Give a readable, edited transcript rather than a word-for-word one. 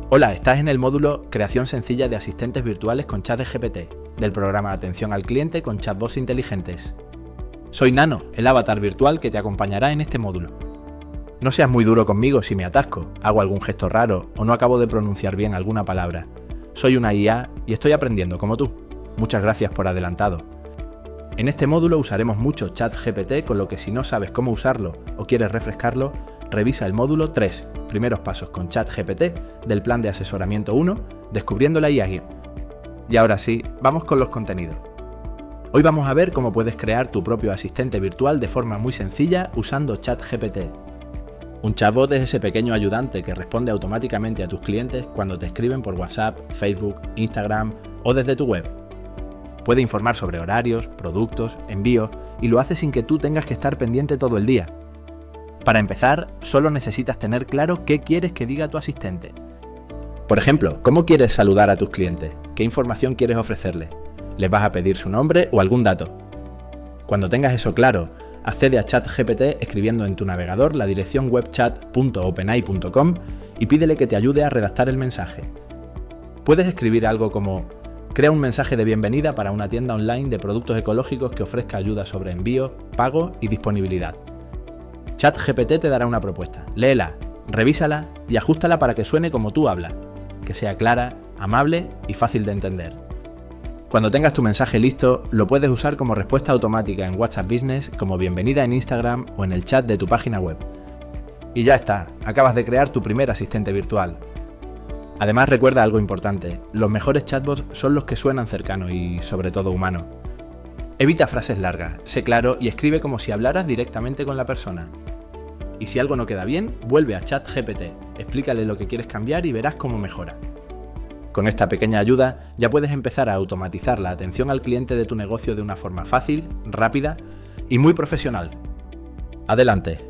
Hola, estás en el módulo Creación sencilla de asistentes virtuales con ChatGPT, del programa de atención al cliente con chatbots inteligentes. Soy Nano, el avatar virtual que te acompañará en este módulo. No seas muy duro conmigo si me atasco, hago algún gesto raro o no acabo de pronunciar bien alguna palabra. Soy una IA y estoy aprendiendo como tú. Muchas gracias por adelantado. En este módulo usaremos mucho ChatGPT, con lo que si no sabes cómo usarlo o quieres refrescarlo, revisa el módulo 3, primeros pasos con ChatGPT, del plan de asesoramiento 1, descubriendo la IA. Y ahora sí, vamos con los contenidos. Hoy vamos a ver cómo puedes crear tu propio asistente virtual de forma muy sencilla usando ChatGPT. Un chatbot es ese pequeño ayudante que responde automáticamente a tus clientes cuando te escriben por WhatsApp, Facebook, Instagram o desde tu web. Puede informar sobre horarios, productos, envíos y lo hace sin que tú tengas que estar pendiente todo el día. Para empezar, solo necesitas tener claro qué quieres que diga tu asistente. Por ejemplo, ¿cómo quieres saludar a tus clientes? ¿Qué información quieres ofrecerles? ¿Les vas a pedir su nombre o algún dato? Cuando tengas eso claro, accede a ChatGPT escribiendo en tu navegador la dirección web chat.openai.com y pídele que te ayude a redactar el mensaje. Puedes escribir algo como: crea un mensaje de bienvenida para una tienda online de productos ecológicos que ofrezca ayuda sobre envío, pago y disponibilidad. ChatGPT te dará una propuesta. Léela, revísala y ajústala para que suene como tú hablas, que sea clara, amable y fácil de entender. Cuando tengas tu mensaje listo, lo puedes usar como respuesta automática en WhatsApp Business, como bienvenida en Instagram o en el chat de tu página web. Y ya está, acabas de crear tu primer asistente virtual. Además, recuerda algo importante: los mejores chatbots son los que suenan cercanos y, sobre todo, humanos. Evita frases largas, sé claro y escribe como si hablaras directamente con la persona. Y si algo no queda bien, vuelve a ChatGPT, explícale lo que quieres cambiar y verás cómo mejora. Con esta pequeña ayuda ya puedes empezar a automatizar la atención al cliente de tu negocio de una forma fácil, rápida y muy profesional. Adelante,